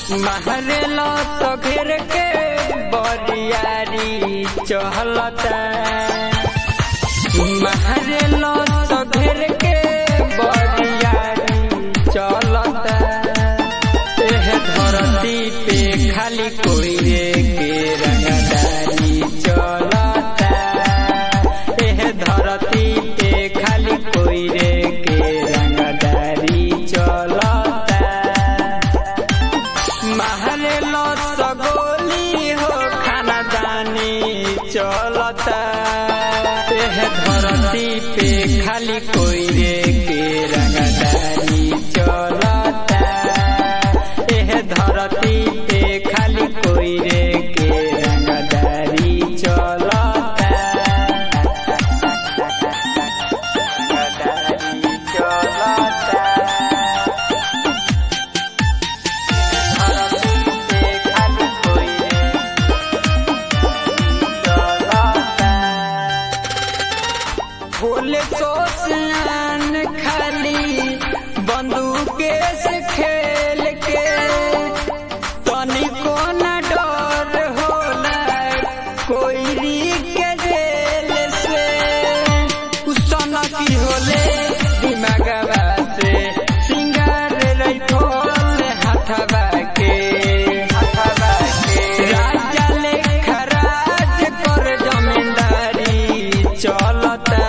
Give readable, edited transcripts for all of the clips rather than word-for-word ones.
महरेला तो घेर के बरियारी चहलता महरेला तो घेर के बरियारी चलता एह धरती पे खाली कोई के रंगदारी चलता एह धरती पे खाली कोई के रंगदारी चलता महरेला सगोली हो खानदानी चलता एह धरती पे खाली कोई के रंगदारी चलता एह धरती पे खाली कोई के रंगदारी चलता रंगदारी चलता बोले सोसियान खाली बंदूक से खेल के तनिको न डर होला कोई के जेल से उसन की होले दिमागवा से सिंगार रखोल हथवा के राजा लेखा राज कर जमींदारी चलता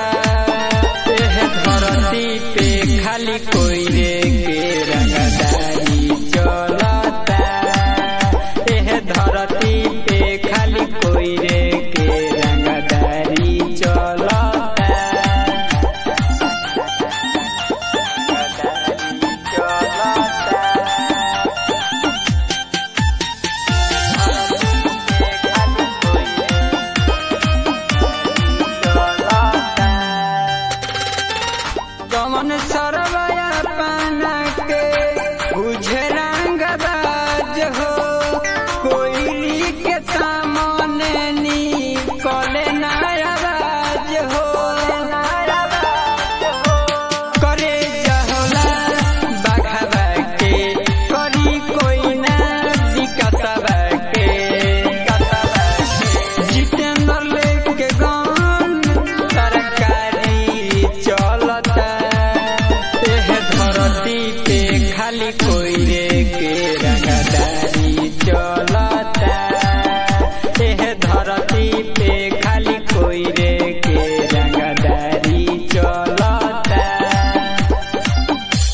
धरती पे खाली कोई के रंगदारी चलता एह धरती पे खाली कोई के रंगदारी चलता रंगदारी कमन सरवया पाना के बुझे रंगबाज हो कोई के सामने नी कले नाराज हो करे जहोला बाघवा के करी कोई ना विकसवा के जितेंद्र लेके गन सरकारी चलता धरती पे खाली कोई के